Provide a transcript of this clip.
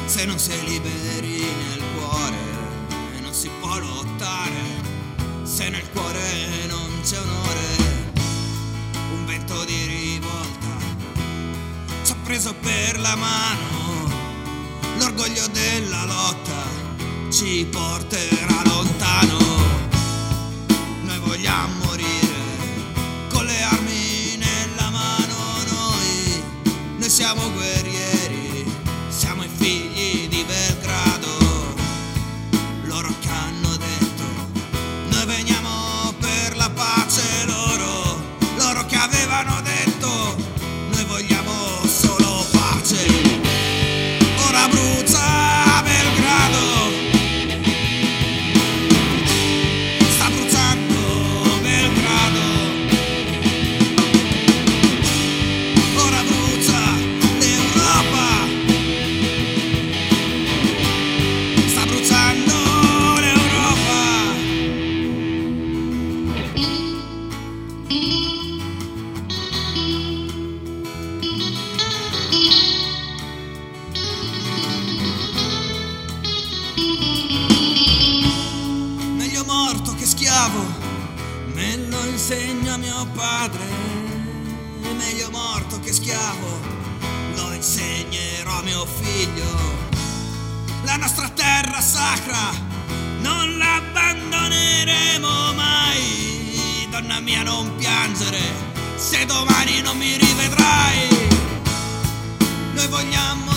Se non sei liberi nel cuore non si può lottare, se nel cuore non c'è onore, un vento di rivolta ci ha preso per la mano, l'orgoglio della lotta ci porterà lontano. Noi vogliamo morire con le armi nella mano, noi siamo guerrieri, siamo i figli di Belgrado. Loro che hanno detto noi veniamo per la pace, loro che avevano detto noi vogliamo solo pace. Ora brucia Belgrado, sta bruciando Belgrado. Ora brucia l'Europa, sta bruciando l'Europa. Meglio morto che schiavo, me lo insegna mio padre. Meglio morto che schiavo, lo insegnerò a mio figlio. La nostra terra sacra non la abbandoneremo mai. Donna mia, non piangere, se domani non mi rivedrai. Noi vogliamo